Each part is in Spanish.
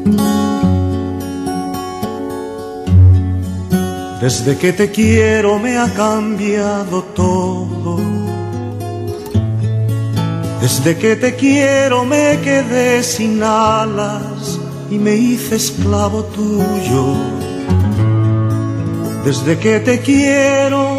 Desde que te quiero me ha cambiado todo. Desde que te quiero me quedé sin alas y me hice esclavo tuyo. Desde que te quiero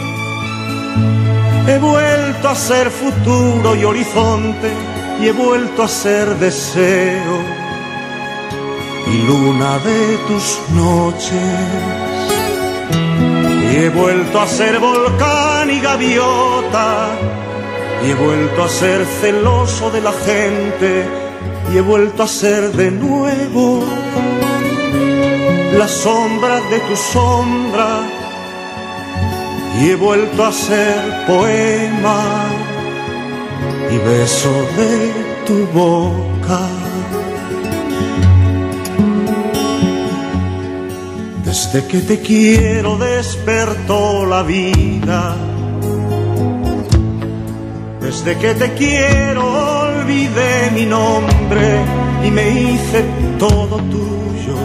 he vuelto a ser futuro y horizonte, y he vuelto a ser deseo y luna de tus noches. Y he vuelto a ser volcán y gaviota, y he vuelto a ser celoso de la gente, y he vuelto a ser de nuevo la sombra de tu sombra, y he vuelto a ser poema y beso de tu boca. Desde que te quiero despertó la vida. Desde que te quiero olvidé mi nombre y me hice todo tuyo.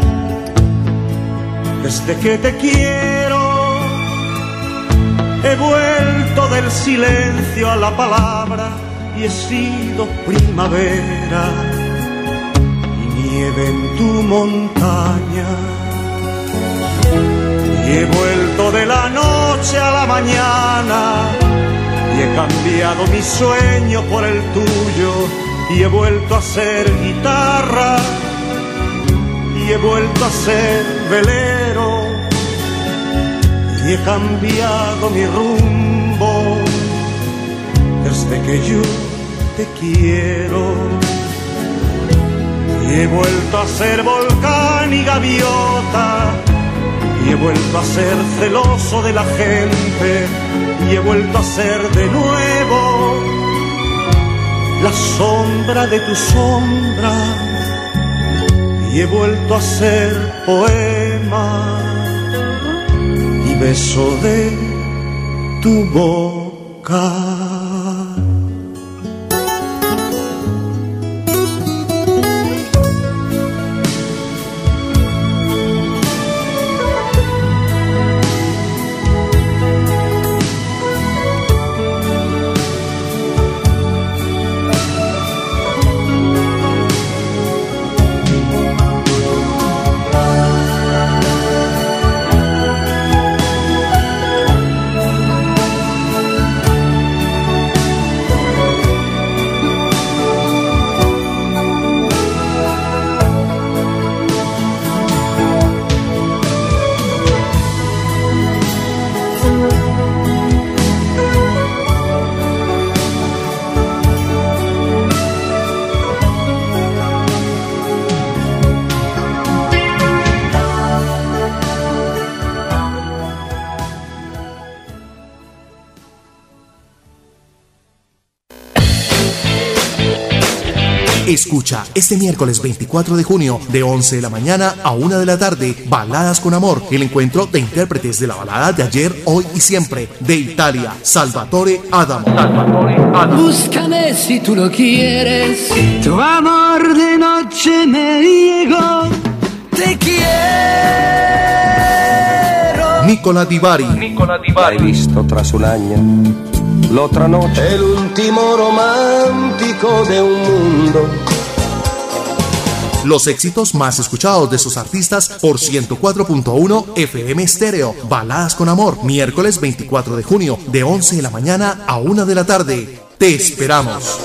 Desde que te quiero he vuelto del silencio a la palabra y he sido primavera y nieve en tu montaña. Y he vuelto de la noche a la mañana y he cambiado mi sueño por el tuyo, y he vuelto a ser guitarra y he vuelto a ser velero, y he cambiado mi rumbo desde que yo te quiero. Y he vuelto a ser volcán y gaviota, y he vuelto a ser celoso de la gente, y he vuelto a ser de nuevo la sombra de tu sombra, y he vuelto a ser poema y beso de tu boca. Escucha este miércoles 24 de junio de 11 de la mañana a 1 de la tarde Baladas con Amor, el encuentro de intérpretes de la balada de ayer, hoy y siempre de Italia, Salvatore Adamo. Búscame si tú lo quieres, tu amor de noche me llegó, te quiero. Nicola Di Bari. L'hai visto tras un año, l'otra noche, el último romántico de un mundo. Los éxitos más escuchados de esos artistas por 104.1 FM Estéreo. Baladas con Amor, miércoles 24 de junio de 11 de la mañana a 1 de la tarde. Te esperamos.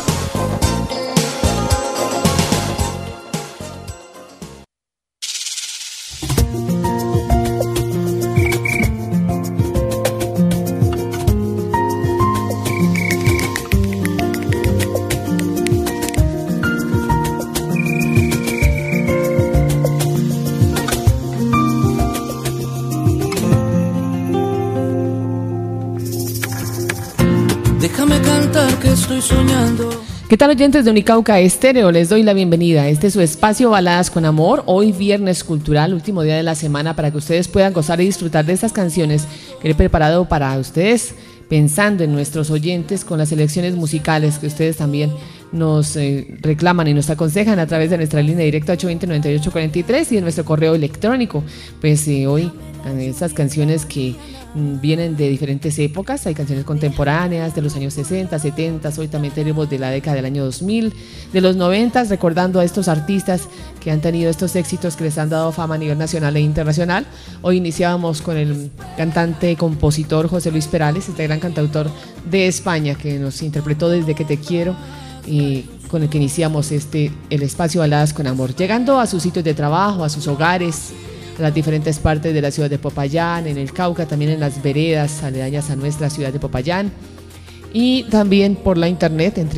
Déjame cantar que estoy soñando. ¿Qué tal, oyentes de Unicauca Estéreo? Les doy la bienvenida. Este es su espacio Baladas con Amor. Hoy viernes cultural, último día de la semana, para que ustedes puedan gozar y disfrutar de estas canciones que he preparado para ustedes, pensando en nuestros oyentes con las selecciones musicales que ustedes también nos reclaman y nos aconsejan a través de nuestra línea directa 820-9843 y de nuestro correo electrónico. Pues hoy esas canciones que vienen de diferentes épocas, hay canciones contemporáneas de los años 60, 70, hoy también tenemos de la década del año 2000, de los 90, recordando a estos artistas que han tenido estos éxitos que les han dado fama a nivel nacional e internacional. Hoy iniciábamos con el cantante, compositor José Luis Perales, este gran cantautor de España que nos interpretó Desde que te quiero, y con el que iniciamos el espacio Baladas con Amor, llegando a sus sitios de trabajo, a sus hogares, a las diferentes partes de la ciudad de Popayán, en el Cauca, también en las veredas aledañas a nuestra ciudad de Popayán, y también por la internet en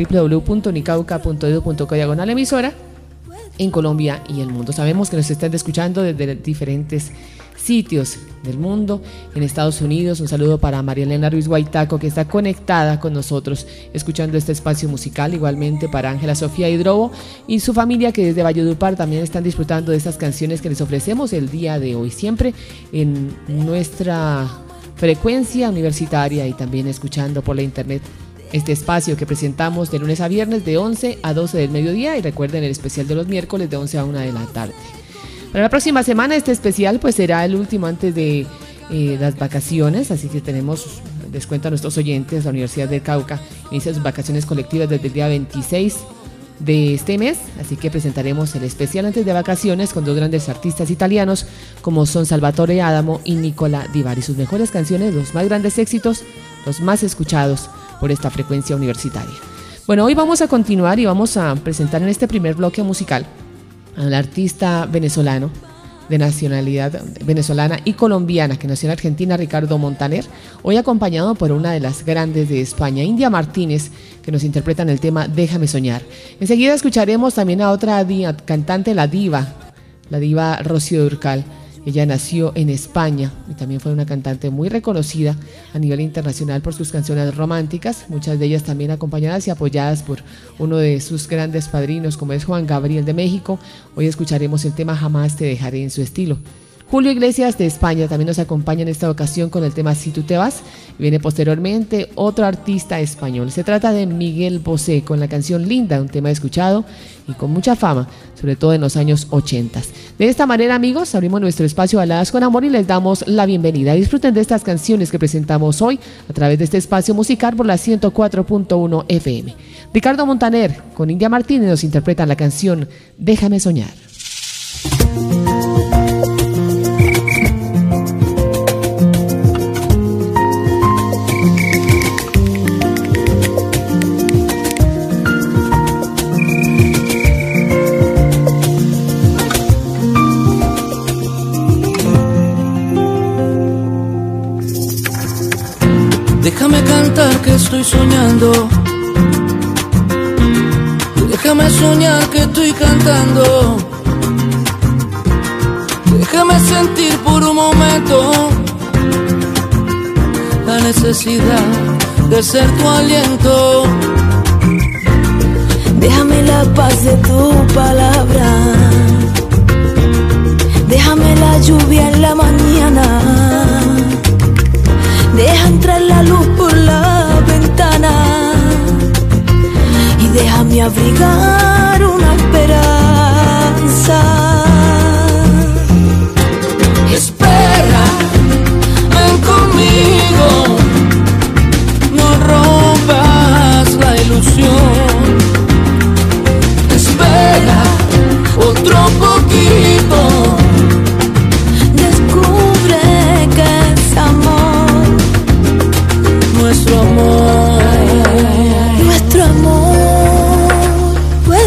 www.unicauca.edu.co/emisora en Colombia y el mundo. Sabemos que nos están escuchando desde diferentes sitios del mundo, en Estados Unidos. Un saludo para María Elena Ruiz Guaitaco, que está conectada con nosotros escuchando este espacio musical, igualmente para Ángela Sofía Hidrobo y su familia, que desde Valledupar también están disfrutando de estas canciones que les ofrecemos el día de hoy, siempre en nuestra frecuencia universitaria y también escuchando por la internet este espacio que presentamos de lunes a viernes de 11 a 12 del mediodía, y recuerden el especial de los miércoles de 11 a 1 de la tarde. Para la próxima semana este especial pues será el último antes de las vacaciones, así que les cuento a nuestros oyentes, la Universidad del Cauca inicia sus vacaciones colectivas desde el día 26 de este mes, así que presentaremos el especial antes de vacaciones con dos grandes artistas italianos como son Salvatore Adamo y Nicola Di Bari, sus mejores canciones, los más grandes éxitos, los más escuchados por esta frecuencia universitaria. Bueno, hoy vamos a continuar y vamos a presentar en este primer bloque musical al artista venezolano de nacionalidad venezolana y colombiana que nació en Argentina, Ricardo Montaner, hoy acompañado por una de las grandes de España, India Martínez, que nos interpretan el tema Déjame Soñar. Enseguida escucharemos también a otra cantante, la diva Rocío Dúrcal. Ella nació en España y también fue una cantante muy reconocida a nivel internacional por sus canciones románticas, muchas de ellas también acompañadas y apoyadas por uno de sus grandes padrinos como es Juan Gabriel de México. Hoy escucharemos el tema Jamás te dejaré en su estilo. Julio Iglesias de España también nos acompaña en esta ocasión con el tema Si tú te vas. Viene posteriormente otro artista español. Se trata de Miguel Bosé con la canción Linda, un tema escuchado y con mucha fama, sobre todo en los años 80. De esta manera, amigos, abrimos nuestro espacio Baladas con Amor y les damos la bienvenida. Disfruten de estas canciones que presentamos hoy a través de este espacio musical por la 104.1 FM. Ricardo Montaner con India Martínez nos interpretan la canción Déjame Soñar. Déjame cantar que estoy soñando, déjame soñar que estoy cantando, déjame sentir por un momento la necesidad de ser tu aliento. Déjame la paz de tu palabra, déjame la lluvia en la mañana, deja entrar la luz por la ventana y déjame abrigar una esperanza. Espera, ven conmigo, no rompas la ilusión. Espera otro poquito, descubre que es amor. Nuestro amor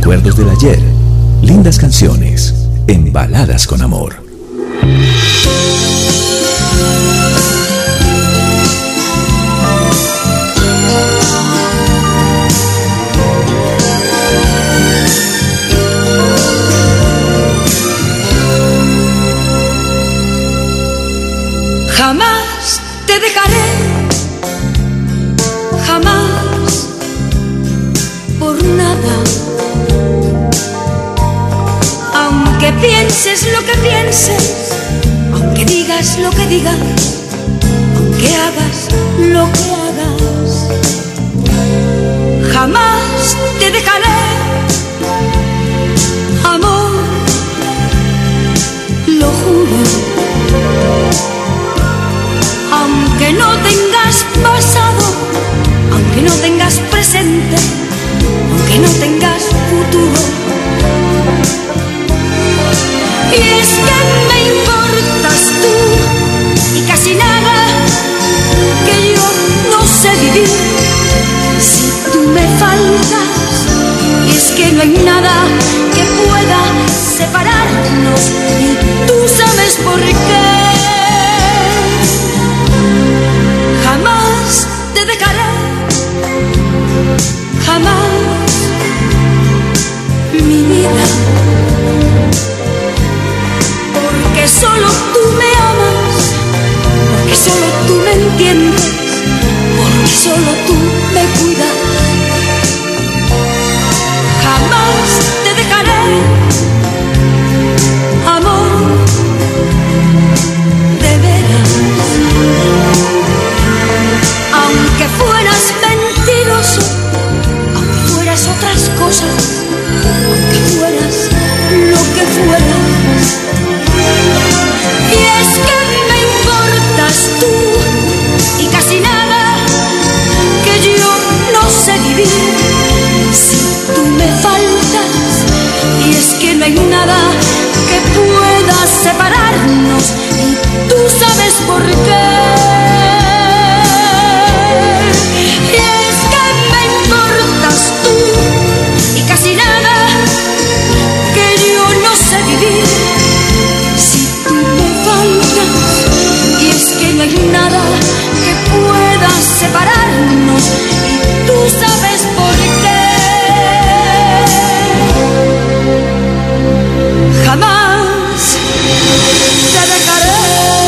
recuerdos del ayer, lindas canciones en Baladas con Amor. Jamás te dejaré, jamás, por nada. Aunque pienses lo que pienses, aunque digas lo que digas, aunque hagas lo que hagas, jamás te dejaré, amor, lo juro. Aunque no tengas pasado, aunque no tengas presente, aunque no tengas futuro. Y es que me importas tú y casi nada, que yo no sé vivir si tú me faltas. Y es que no hay nada que pueda separarnos y tú sabes por qué. Jamás te dejaré, jamás, mi vida, porque solo tú me amas, porque solo tú me entiendes, porque solo tú me cuidas. Jamás te dejaré, amor, de veras. Aunque fueras mentiroso, aunque fueras otras cosas, aunque fueras lo que fueras. Y es que me importas tú y casi nada, que yo no sé vivir si tú me faltas. Y es que no hay nada que pueda separarnos y tú sabes por qué. Si tú me faltas, y es que no hay nada que pueda separarnos y tú sabes por qué. Jamás te dejaré.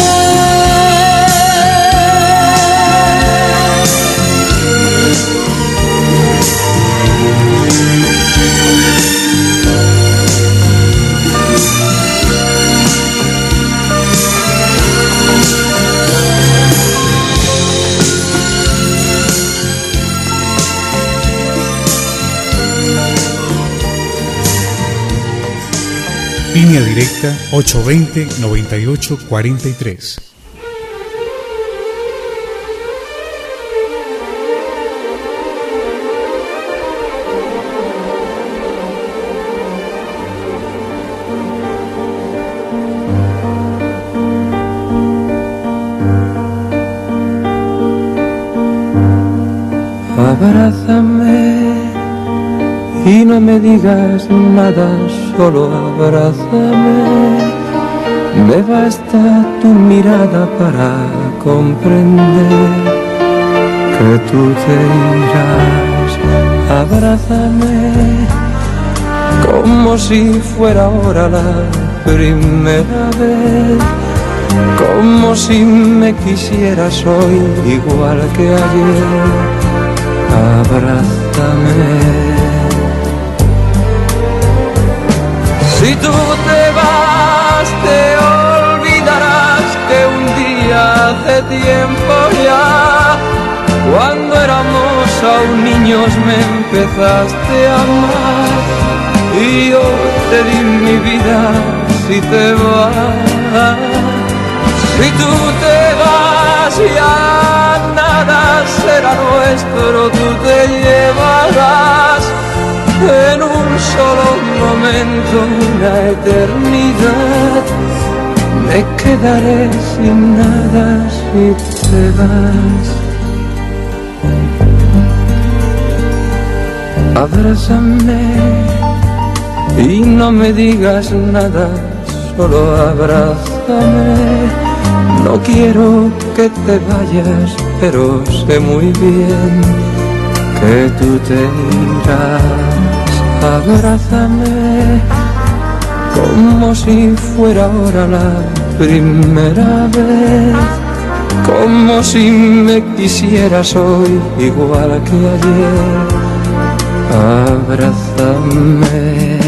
Línea directa 820-9843. Abrázame y no me digas nada, solo abrázame. Me basta tu mirada para comprender que tú te irás. Abrázame como si fuera ahora la primera vez, como si me quisieras hoy igual que ayer. Abrázame. Si tú te vas, te olvidarás que un día hace tiempo ya, cuando éramos aún niños, me empezaste a amar y yo te di mi vida. Si te vas, si tú te vas, ya nada será nuestro, tú te llevarás en un solo momento una eternidad. Me quedaré sin nada si te vas. Abrázame y no me digas nada, solo abrázame. No quiero que te vayas, pero sé muy bien que tú te irás. Abrázame como si fuera ahora la primera vez, como si me quisieras hoy igual que ayer. Abrázame.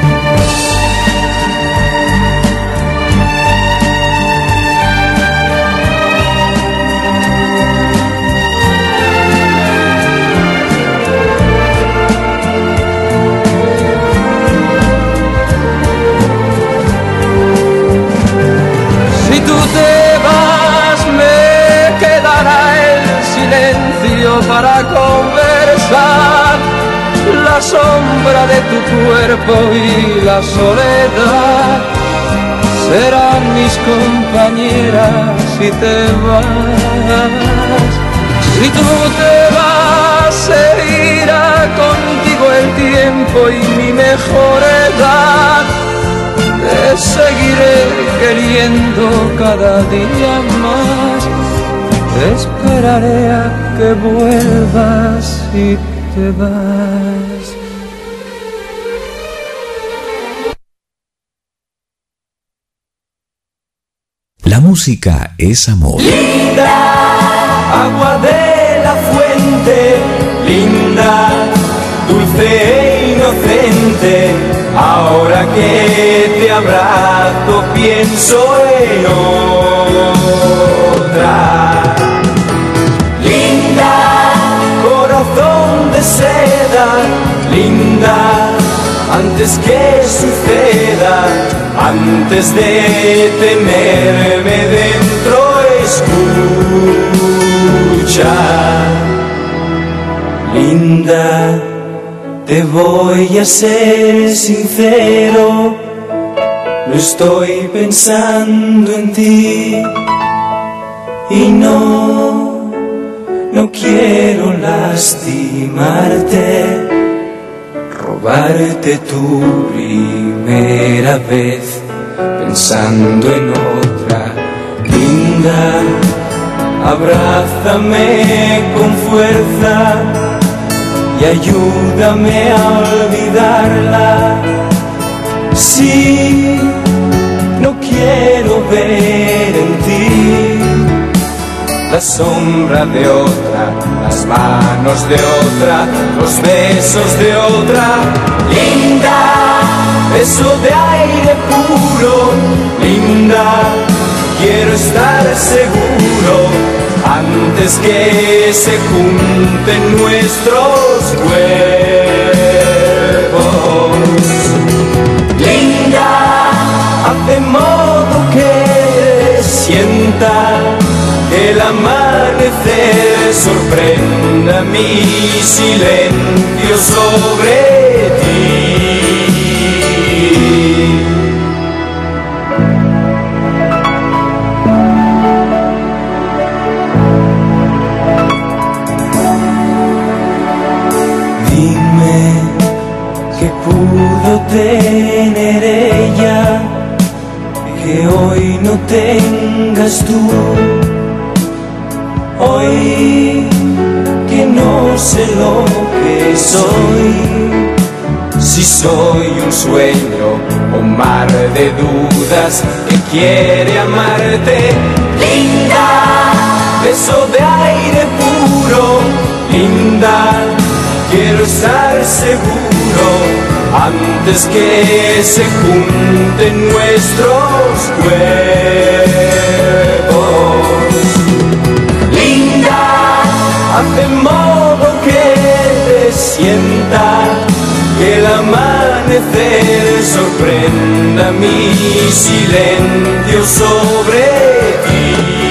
Para conversar, la sombra de tu cuerpo y la soledad serán mis compañeras si te vas. Si tú te vas, se irá contigo el tiempo y mi mejor edad. Te seguiré queriendo cada día más. Esperaré a que vuelvas y te vas. La música es amor. Linda, agua de la fuente, linda, dulce e inocente. Ahora que te abrazo pienso en otra. De seda, linda, antes que suceda, antes de tenerme dentro, escucha. Linda, te voy a ser sincero, no estoy pensando en ti y no quiero lastimarte, robarte tu primera vez, pensando en otra. Linda, abrázame con fuerza y ayúdame a olvidarla. Sí, no quiero ver en ti la sombra de otra, las manos de otra, los besos de otra. Linda, beso de aire puro. Linda, quiero estar seguro antes que se junten nuestros cuerpos. Linda, haz de modo que sienta que el amanecer sorprenda mi silencio sobre ti. Dime qué pudo tener ella que hoy no tengas tú. Hoy que no sé lo que soy, si soy un sueño o un mar de dudas que quiere amarte. Linda, beso de aire puro. Linda, quiero estar seguro antes que se junten nuestros cuerpos. Haz de modo que te sienta que el amanecer sorprenda mi silencio sobre ti.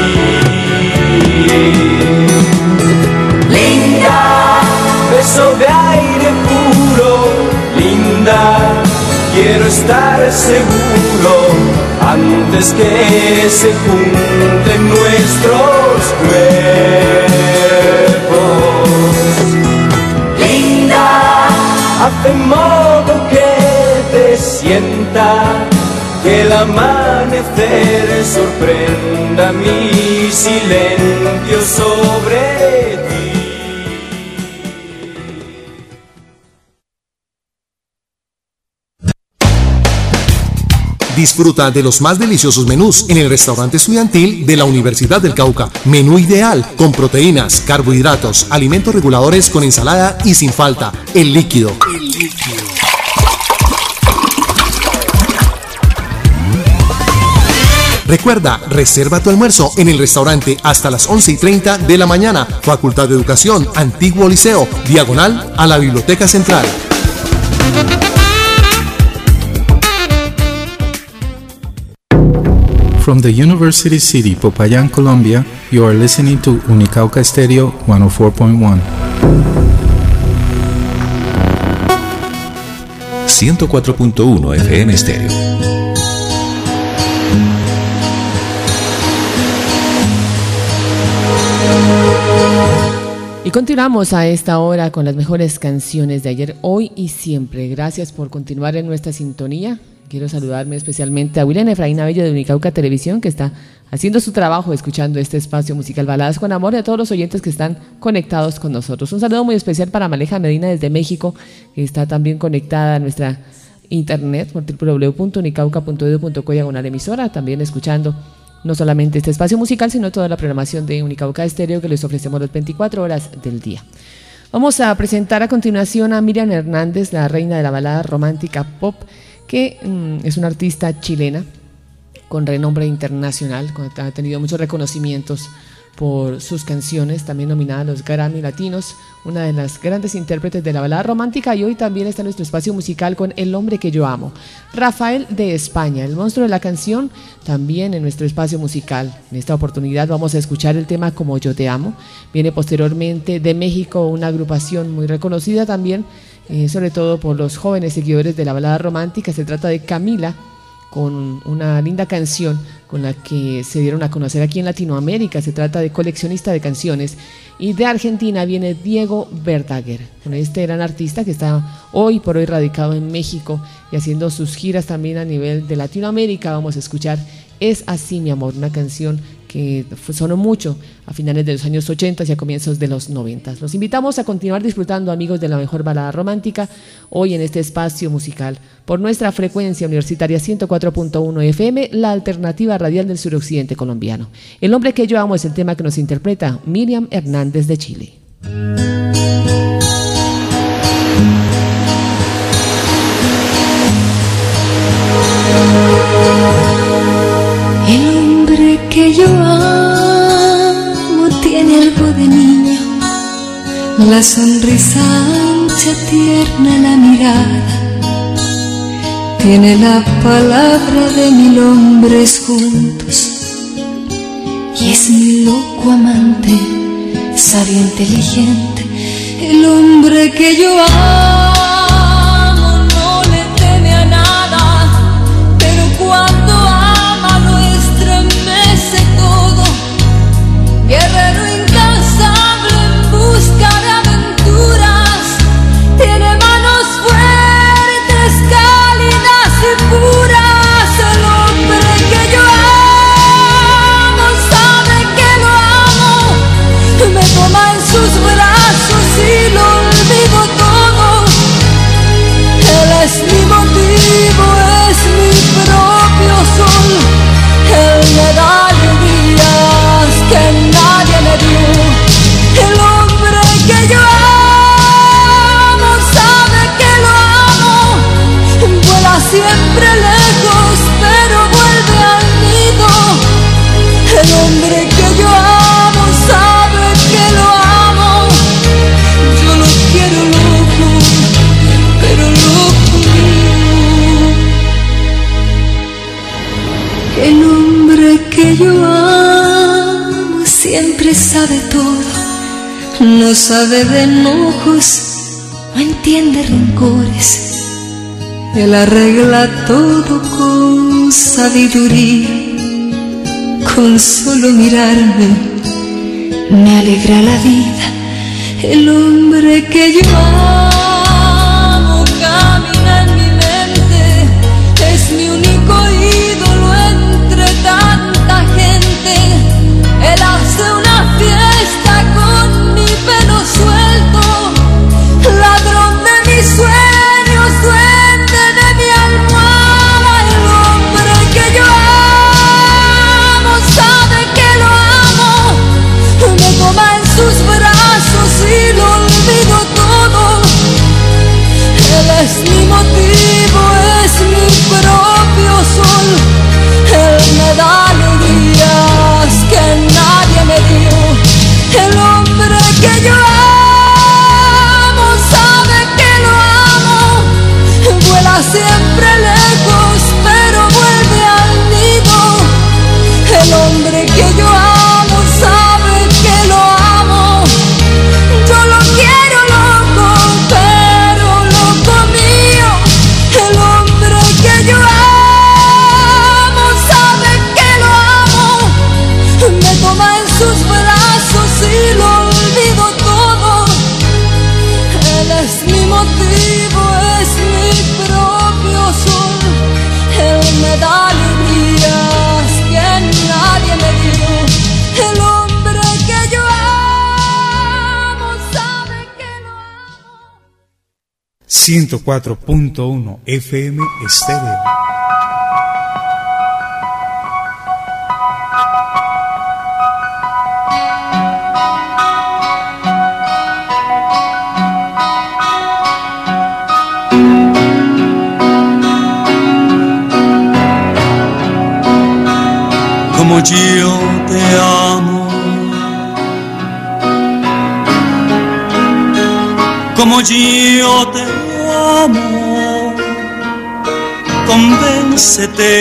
Linda, beso de aire puro. Linda, quiero estar seguro antes que se junten nuestros cuerpos. Linda, haz de modo que te sienta, que el amanecer sorprenda mi silencio sobre ti. Disfruta de los más deliciosos menús en el restaurante estudiantil de la Universidad del Cauca. Menú ideal con proteínas, carbohidratos, alimentos reguladores con ensalada y sin falta, el líquido. Recuerda, reserva tu almuerzo en el restaurante hasta las 11:30 de la mañana. Facultad de Educación, Antiguo Liceo, diagonal a la Biblioteca Central. From the University City, Popayán, Colombia, you are listening to Unicauca Stereo 104.1. 104.1 FM Stereo. Y continuamos a esta hora con las mejores canciones de ayer, hoy y siempre. Gracias por continuar en nuestra sintonía. Quiero saludarme especialmente a William Efraín Abello de Unicauca Televisión, que está haciendo su trabajo escuchando este espacio musical Baladas con Amor, y a todos los oyentes que están conectados con nosotros. Un saludo muy especial para Maleja Medina desde México, que está también conectada a nuestra internet por www.unicauca.edu.co/emisora, también escuchando no solamente este espacio musical, sino toda la programación de Unicauca Estéreo que les ofrecemos las 24 horas del día. Vamos a presentar a continuación a Miriam Hernández, la reina de la balada romántica pop, que es una artista chilena con renombre internacional, ha tenido muchos reconocimientos por sus canciones, también nominada a los Grammy Latinos, una de las grandes intérpretes de la balada romántica, y hoy también está en nuestro espacio musical con El hombre que yo amo. Rafael de España, el monstruo de la canción, también en nuestro espacio musical. En esta oportunidad vamos a escuchar el tema Como yo te amo. Viene posteriormente de México una agrupación muy reconocida también, sobre todo por los jóvenes seguidores de la balada romántica. Se trata de Camila, con una linda canción con la que se dieron a conocer aquí en Latinoamérica. Se trata de Coleccionista de Canciones. Y de Argentina viene Diego Verdaguer, con este gran artista que está hoy por hoy radicado en México y haciendo sus giras también a nivel de Latinoamérica. Vamos a escuchar Es así mi amor, una canción que sonó mucho a finales de los años 80 y a comienzos de los 90. Los invitamos a continuar disfrutando, amigos, de la mejor balada romántica, hoy en este espacio musical, por nuestra frecuencia universitaria 104.1 FM, la alternativa radial del suroccidente colombiano. El hombre que yo amo es el tema que nos interpreta Miriam Hernández de Chile. El hombre que yo amo tiene algo de niño, la sonrisa ancha, tierna, la mirada. Tiene la palabra de 1000 hombres juntos y es mi loco amante, sabio, inteligente. El hombre que yo amo no le teme a nada, pero cuando todo, guerrero incansable en busca de aventuras, tiene manos fuertes, cálidas y puras. El hombre que yo amo sabe que lo amo, me toma en sus brazos y lo olvido todo. Él es mi motivo, es mi propio sol, él me da que nadie me dio. El hombre que yo amo sabe que lo amo, vuela siempre lejos pero vuelve al nido. El hombre que yo amo sabe que lo amo, yo lo quiero loco, pero loco mío. El hombre que yo amo siempre sabe todo, no sabe de enojos, no entiende rencores. Él arregla todo con sabiduría, con solo mirarme me alegra la vida. El hombre que yo amo camina en mi mente, mi motivo, es mi propio sol. Él me da alegrías que nadie me dio. El hombre que yo amo sabe que lo amo. Vuela siempre lejos, pero vuelve al nido. El hombre que yo amo sabe que lo amo. Yo lo quiero loco, pero loco mío. El hombre que yo amo sabe que lo amo. Me toma en sus brazos y lo olvido todo. Él es mi motivo, es mi propio sol. Él me da alegrías que nadie me dio. El hombre que yo amo sabe que lo amo. 104.1 FM Estéreo. Como yo te amo, como yo te amo, convéncete,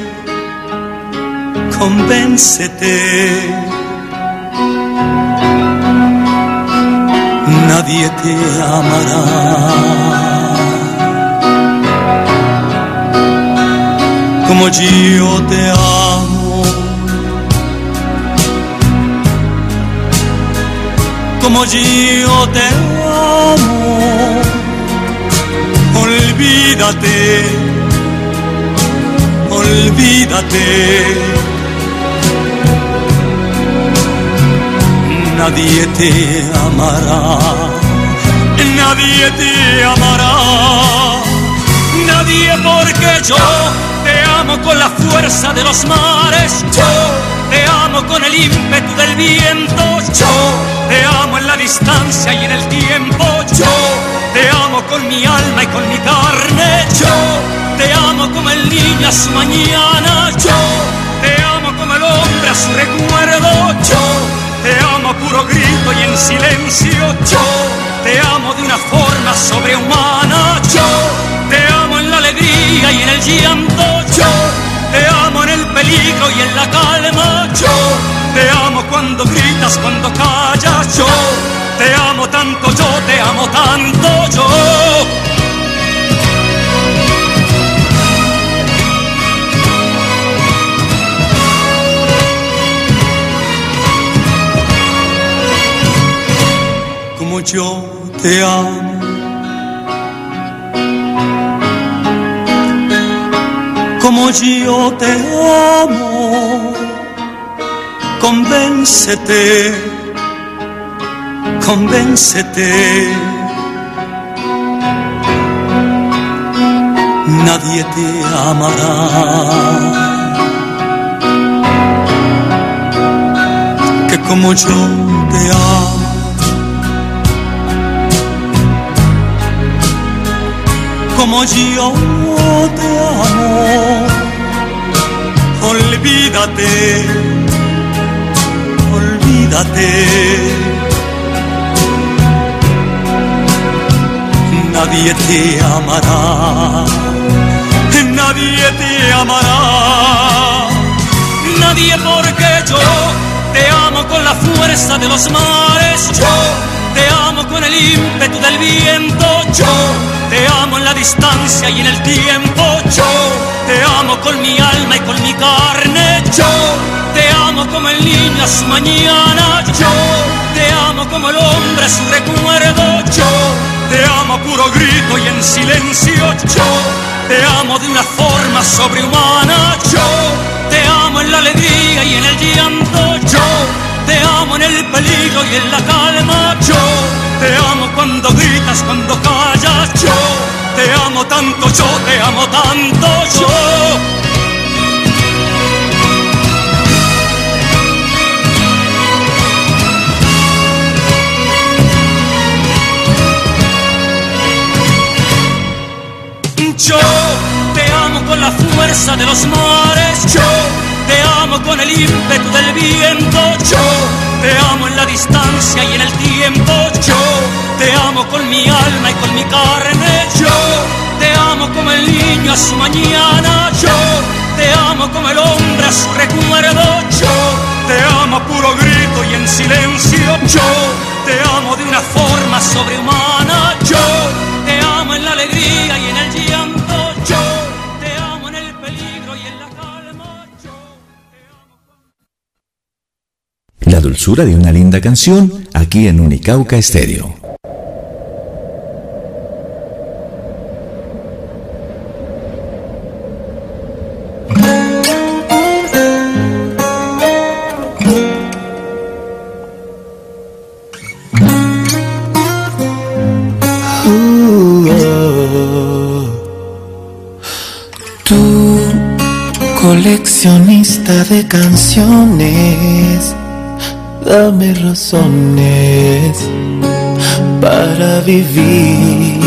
convéncete. Nadie te amará como yo te amo, como yo te amo. Olvídate, olvídate. Nadie te amará, nadie te amará, nadie, porque yo te amo con la fuerza de los mares, yo te amo con el ímpetu del viento, yo te amo en la distancia y en el tiempo, yo te amo con mi alma y con mi carne, yo te amo como el niño a su mañana, yo te amo como el hombre a su recuerdo, yo te amo a puro grito y en silencio, yo te amo de una forma sobrehumana, yo te amo en la alegría y en el llanto, yo te amo en el peligro y en la calma, yo te amo cuando gritas, cuando callas, yo te amo tanto, yo te amo tanto, yo. Como yo te amo, como yo te amo, convéncete, convéncete. Nadie te amará que como yo te amo. Como yo te amo, olvídate, olvídate. Nadie te amará, nadie te amará, nadie, porque yo te amo con la fuerza de los mares, yo te amo con el ímpetu del viento, yo te amo en la distancia y en el tiempo, yo te amo con mi alma y con mi carne, yo te amo como el niño a su mañana, yo te amo como el hombre a su recuerdo, yo te amo a puro grito y en silencio, yo te amo de una forma sobrehumana, yo te amo en la alegría y en el llanto, yo te amo en el peligro y en la calma, yo te amo cuando gritas, cuando callas, yo te amo tanto, yo te amo tanto, yo. Yo te amo con la fuerza de los mares, yo te amo con el ímpetu del viento, yo te amo en la distancia y en el tiempo, yo te amo con mi alma y con mi carne, yo te amo como el niño a su mañana, yo te amo como el hombre a su recuerdo, yo te amo a puro grito y en silencio, yo te amo de una forma sobrehumana, yo te amo en la alegría y en el llanto, yo te amo en el peligro y en la calma, yo te amo. La dulzura de una linda canción aquí en Unicauca Estéreo. Coleccionista de canciones, dame razones para vivir.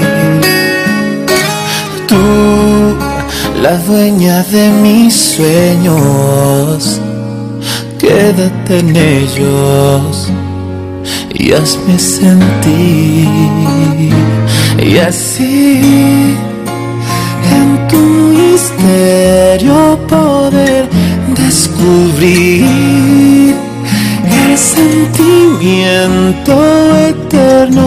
Tú, la dueña de mis sueños, quédate en ellos y hazme sentir. Y así en tu misterio poder descubrir el sentimiento eterno.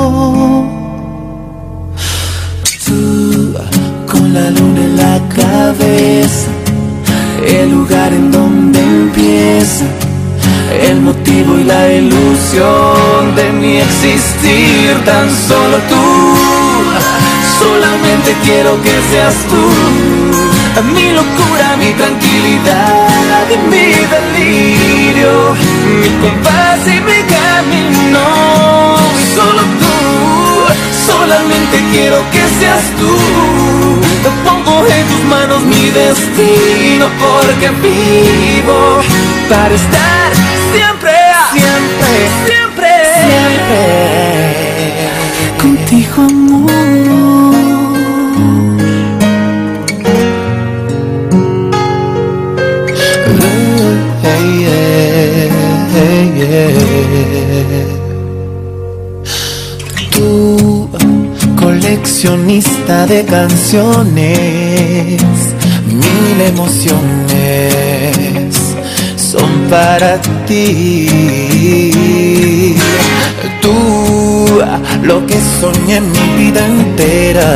Tú, con la luna en la cabeza, el lugar en donde empieza el motivo y la ilusión de mi existir. Tan solo tú, solamente quiero que seas tú, mi locura, mi tranquilidad y mi delirio, mi compás y mi camino. Y solo tú, solamente quiero que seas tú. Pongo en tus manos mi destino, porque vivo para estar siempre, siempre, siempre, siempre contigo, amor. Tú, coleccionista de canciones, mil emociones son para ti. Tú, lo que soñé en mi vida entera,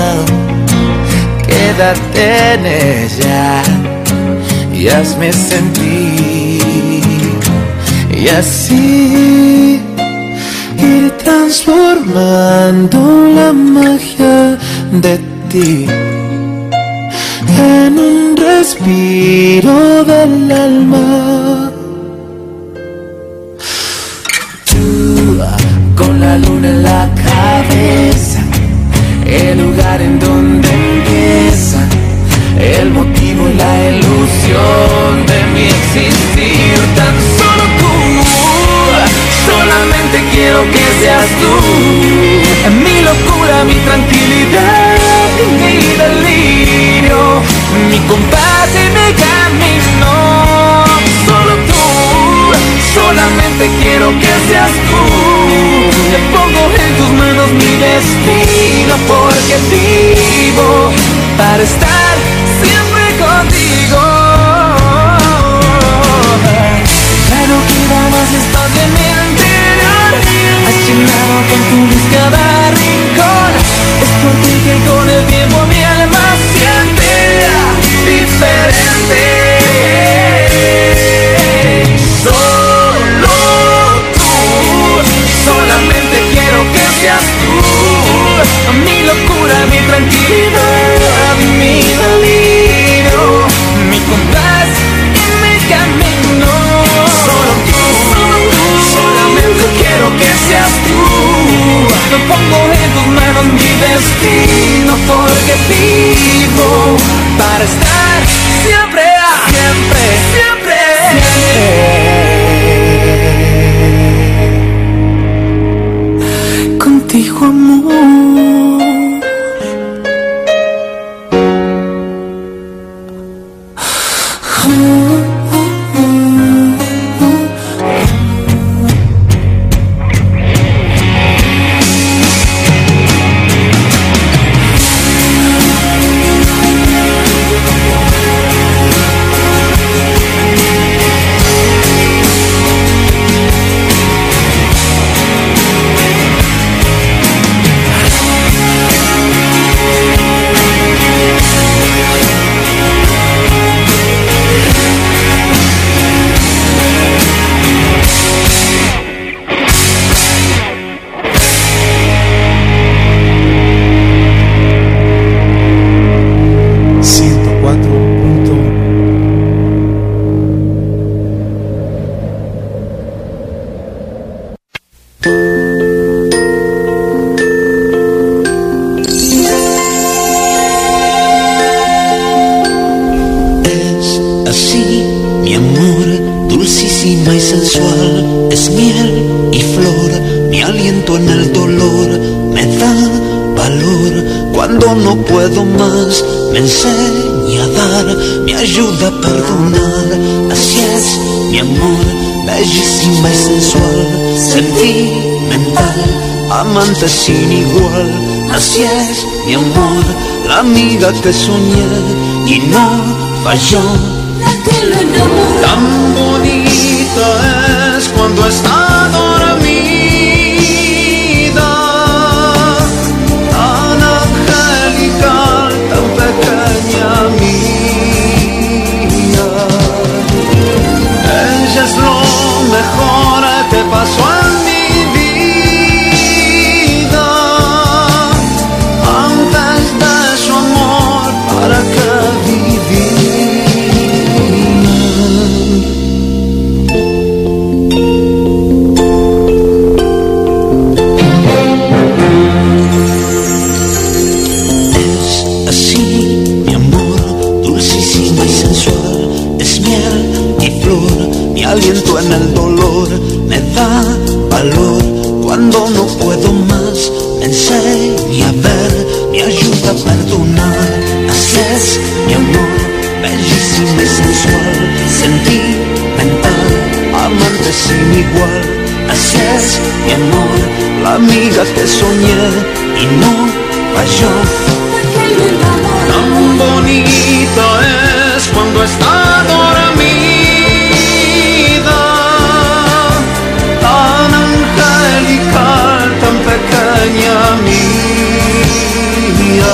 quédate en ella y hazme sentir. Y así ir transformando la magia de ti en un respiro del alma. Tú, con la luna en la cabeza, el lugar en donde empieza el motivo y la ilusión de mi existir. Tan solo tú, solamente quiero que seas tú, mi locura, mi tranquilidad y mi delirio, mi compás y mi camino. Solo tú, solamente quiero que seas tú. Te pongo en tus manos mi destino, porque vivo es miel y flor, mi aliento en el dolor me da valor. Cuando no puedo más, me enseña a dar, me ayuda a perdonar. Así es, mi amor, bellísima y sensual, sentimental, amante sin igual. Así es, mi amor, la amiga que soñé y no falló. Tan bonito es cuando está dormida, tan angelical, tan pequeña mía. Ella es lo mejor que pasó en mi vida. Antes de su amor, ¿para qué viví? Mi aliento en el dolor me da valor. Cuando no puedo más, me enseña a ver, me ayuda a perdonar. Así es, mi amor, bellísima y sensual, sentimental, amante sin igual. Así es, mi amor, la amiga que soñé y no falló. Tan bonito es cuando está dormida, tan angelical, tan pequeña mía.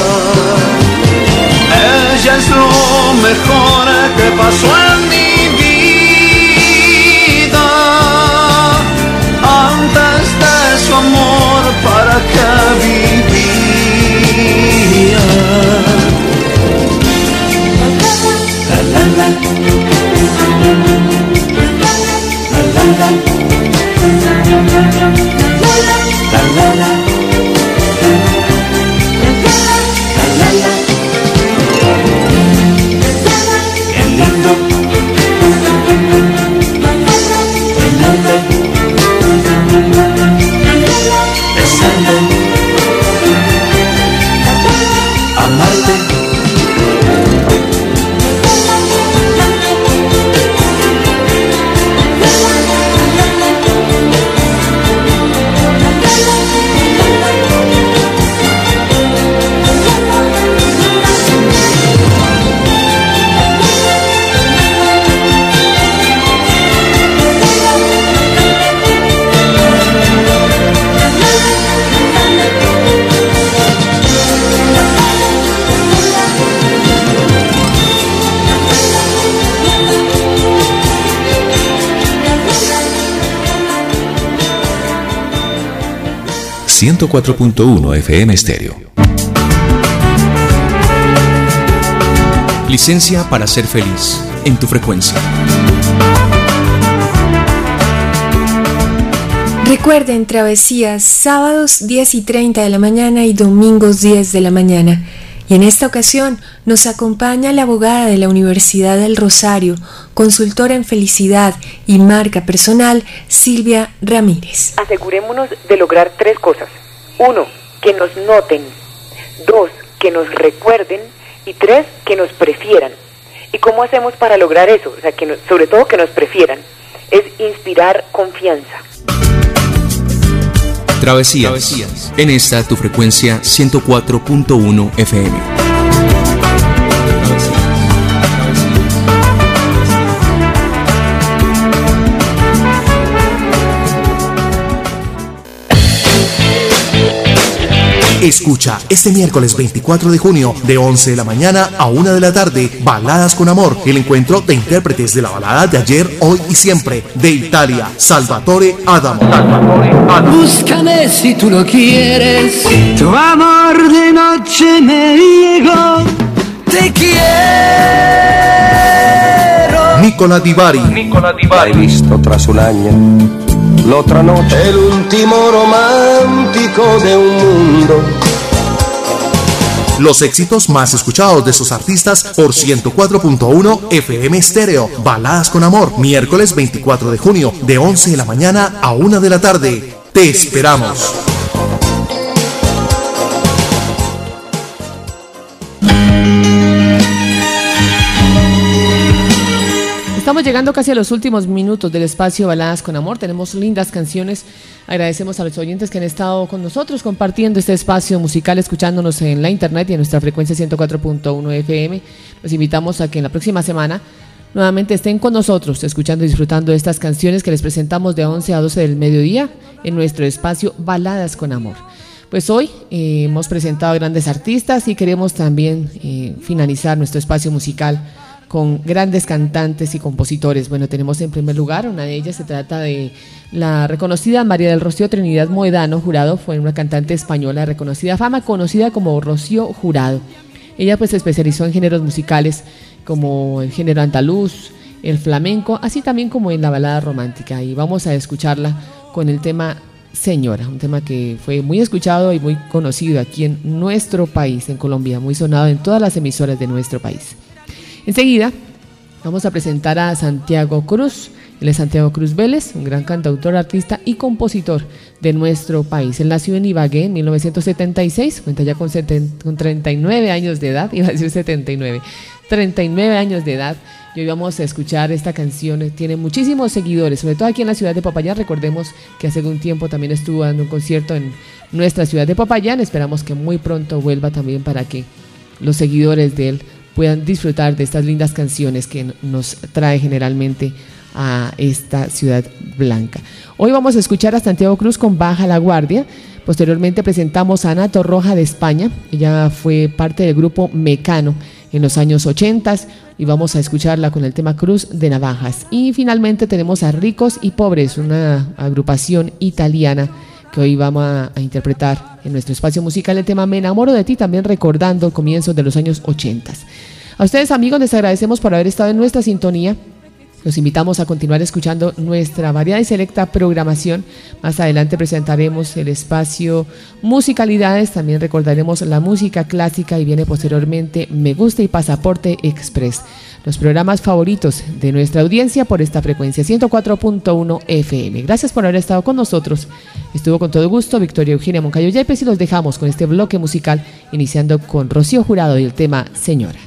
Ella es lo mejor que pasó en mi vida. Antes de su amor, ¿para qué vivía? La la la, la la la, la la la, la la la. Qué lindo, tenerte, besarte, amarte. ...104.1 FM Estéreo. Licencia para ser feliz, en tu frecuencia. Recuerden Travesías, sábados 10:30 de la mañana y domingos 10 de la mañana. Y en esta ocasión nos acompaña la abogada de la Universidad del Rosario, consultora en felicidad y marca personal, Silvia Ramírez. Asegurémonos de lograr 3 cosas. 1, que nos noten. 2, que nos recuerden. Y 3, que nos prefieran. ¿Y cómo hacemos para lograr eso? O sea, sobre todo que nos prefieran. Es inspirar confianza. Travesías. En esta tu frecuencia 104.1 FM. Escucha este miércoles 24 de junio de 11 de la mañana a 1 de la tarde Baladas con Amor, el encuentro de intérpretes de la balada de ayer, hoy y siempre de Italia, Salvatore Adamo. Búscame si tú lo quieres, tu amor de noche me llegó. Te quiero. Nicola Di Bari. L'hai visto tras un año, l'otra noche, el último romántico de un mundo Los éxitos más escuchados de sus artistas por 104.1 FM Estéreo. Baladas con Amor, miércoles 24 de junio, de 11 de la mañana a 1 de la tarde. Te esperamos. Estamos llegando casi a los últimos minutos del espacio Baladas con Amor. Tenemos lindas canciones. Agradecemos a los oyentes que han estado con nosotros compartiendo este espacio musical, escuchándonos en la internet y en nuestra frecuencia 104.1 FM. Los invitamos a que en la próxima semana nuevamente estén con nosotros, escuchando y disfrutando de estas canciones que les presentamos de 11 a 12 del mediodía en nuestro espacio Baladas con Amor. Pues hoy hemos presentado grandes artistas y queremos también finalizar nuestro espacio musical con grandes cantantes y compositores. Bueno, tenemos en primer lugar, una de ellas se trata de la reconocida María del Rocío Trinidad Moedano Jurado. Fue una cantante española de reconocida fama, conocida como Rocío Jurado. Ella pues se especializó en géneros musicales como el género andaluz, el flamenco, así también como en la balada romántica. Y vamos a escucharla con el tema Señora, un tema que fue muy escuchado y muy conocido aquí en nuestro país, en Colombia, muy sonado en todas las emisoras de nuestro país. Enseguida vamos a presentar a Santiago Cruz. Él es Santiago Cruz Vélez, un gran cantautor, artista y compositor de nuestro país. Él nació en Ibagué en 1976, cuenta ya con 39 años de edad, iba a decir 79, 39 años de edad. Y hoy vamos a escuchar esta canción, tiene muchísimos seguidores, sobre todo aquí en la ciudad de Popayán. Recordemos que hace un tiempo también estuvo dando un concierto en nuestra ciudad de Popayán. Esperamos que muy pronto vuelva también para que los seguidores de él puedan disfrutar de estas lindas canciones que nos trae generalmente a esta ciudad blanca. Hoy vamos a escuchar a Santiago Cruz con Baja la Guardia. Posteriormente presentamos a Ana Torroja de España. Ella fue parte del grupo Mecano en los años 80 y vamos a escucharla con el tema Cruz de Navajas. Y finalmente tenemos a Ricos y Pobres, una agrupación italiana que hoy vamos a interpretar en nuestro espacio musical el tema Me enamoro de ti, también recordando el comienzo de los años 80. A ustedes, amigos, les agradecemos por haber estado en nuestra sintonía. Los invitamos a continuar escuchando nuestra variada y selecta programación. Más adelante presentaremos el espacio Musicalidades, también recordaremos la música clásica y viene posteriormente Me Gusta y Pasaporte Express, los programas favoritos de nuestra audiencia por esta frecuencia 104.1 FM. Gracias por haber estado con nosotros. Estuvo con todo gusto Victoria Eugenia Moncayo Yepes y los dejamos con este bloque musical, iniciando con Rocío Jurado y el tema Señora.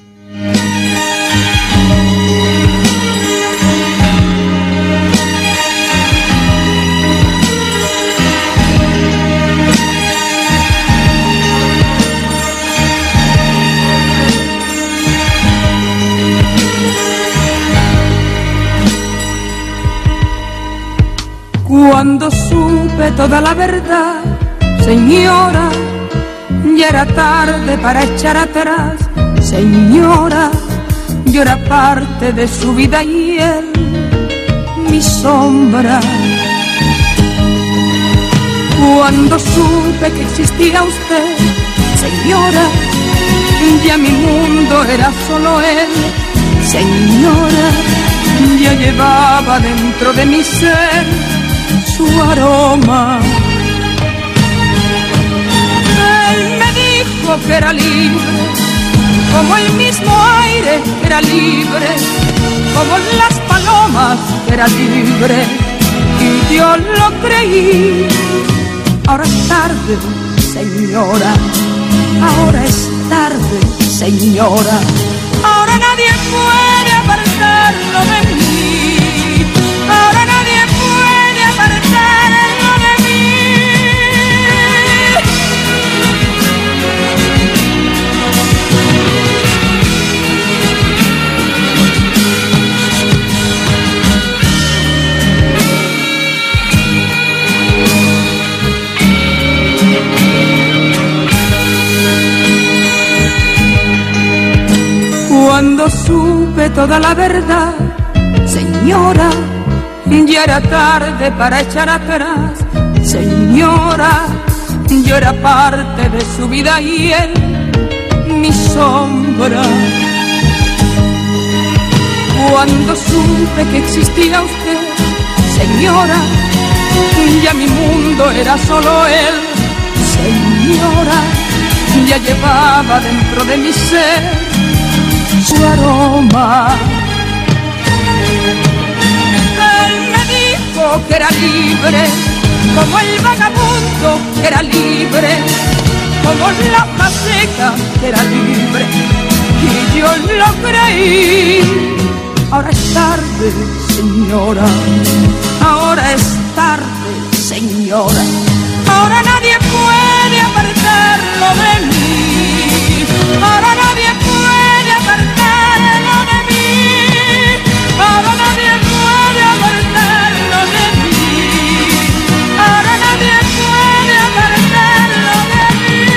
Cuando supe toda la verdad, señora, ya era tarde para echar atrás. Señora, yo era parte de su vida y él, mi sombra. Cuando supe que existía usted, señora, ya mi mundo era solo él. Señora, ya llevaba dentro de mi ser su aroma. Él me dijo que era libre, como el mismo aire que era libre, como las palomas que era libre, y yo lo creí. Ahora es tarde, señora, ahora es tarde, señora, ahora nadie puede apartarlo de mí, ahora nadie puede apartarlo de mí. Cuando supe toda la verdad, señora, ya era tarde para echar atrás. Señora, yo era parte de su vida y él, mi sombra. Cuando supe que existía usted, señora, ya mi mundo era solo él. Señora, ya llevaba dentro de mi ser su aroma. Él me dijo que era libre, como el vagabundo que era libre, como la hoja seca que era libre, y yo lo creí. Ahora es tarde, señora, ahora es tarde, señora, ahora nadie puede apartarlo de mí, ahora nadie puede apartarlo de mí, ahora nadie puede apartarlo de mí, ahora nadie puede apartarlo de mí.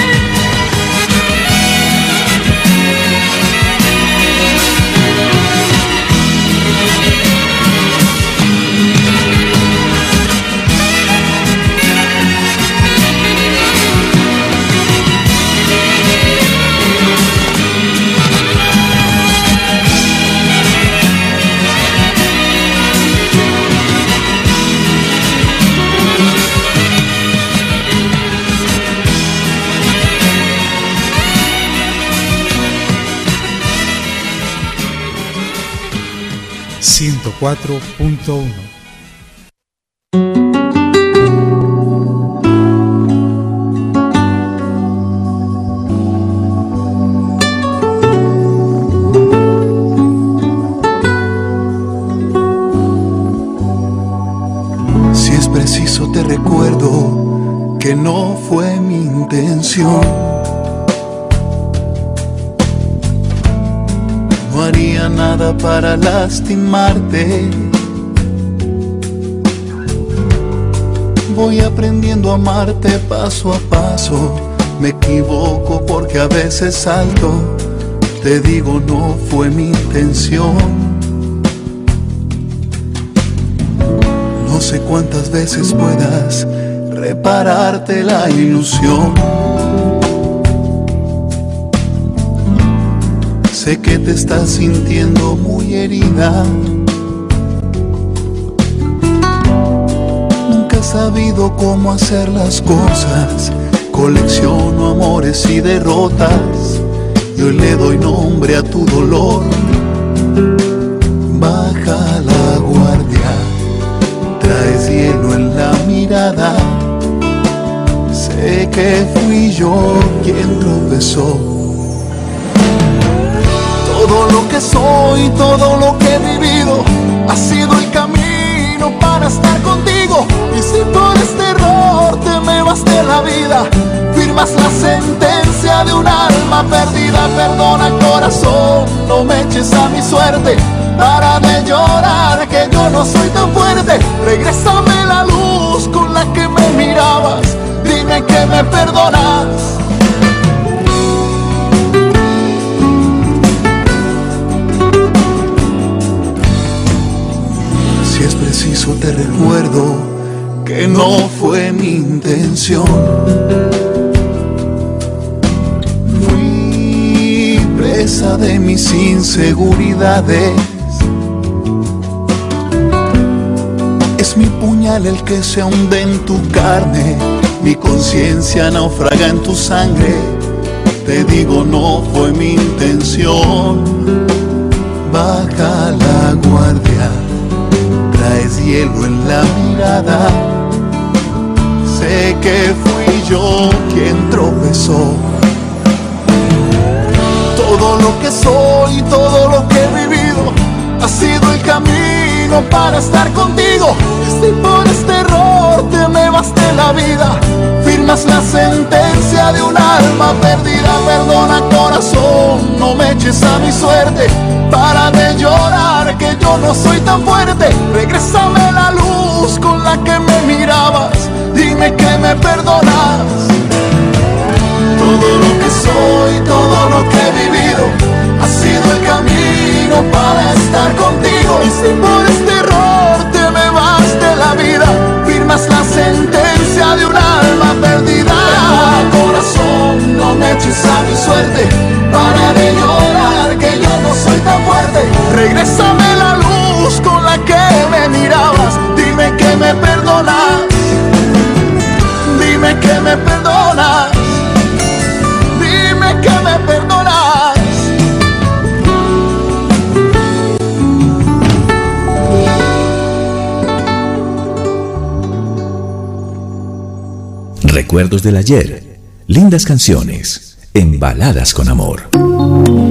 Si es preciso te recuerdo que no fue mi intención. No haría nada para lastimarte. Voy aprendiendo a amarte paso a paso. Me equivoco porque a veces salto. Te digo, no fue mi intención. No sé cuántas veces puedas repararte la ilusión. Sé que te estás sintiendo muy herida. Nunca he sabido cómo hacer las cosas. Colecciono amores y derrotas, y hoy le doy nombre a tu dolor. Baja la guardia, traes hielo en la mirada. Sé que fui yo quien tropezó. Todo lo que soy, todo lo que he vivido, ha sido el camino para estar contigo. Y si por este error te me vas de la vida, firmas la sentencia de un alma perdida. Perdona, corazón, no me eches a mi suerte. Para de llorar, que yo no soy tan fuerte. Regrésame la luz con la que me mirabas. Dime que me perdonas. Si es preciso te recuerdo que no fue mi intención. Fui presa de mis inseguridades. Es mi puñal el que se hunde en tu carne. Mi conciencia naufraga en tu sangre. Te digo, no fue mi intención. Baja la guardia, traes hielo en la mirada. Sé que fui yo quien tropezó. Todo lo que soy, todo lo que he vivido, ha sido el camino para estar contigo. Y si por este error te me vas de la vida, firmas la sentencia de un alma perdida. Perdona, corazón, no me eches a mi suerte. Para de llorar, que yo no soy tan fuerte. Regrésame la luz con la que me mirabas. Dime que me perdonas. Todo lo que soy, todo lo que he vivido, ha sido el camino para estar contigo. Y si por este error te me vas de la vida, firmas la sentencia de un alma perdida. Perdona, corazón, no me eches a mi suerte. Para de llorar, que yo no soy tan fuerte. Regrésame la luz con la que me mirabas. Dime que me perdonas. Dime que me perdonas. Recuerdos del ayer, lindas canciones, en Baladas con Amor.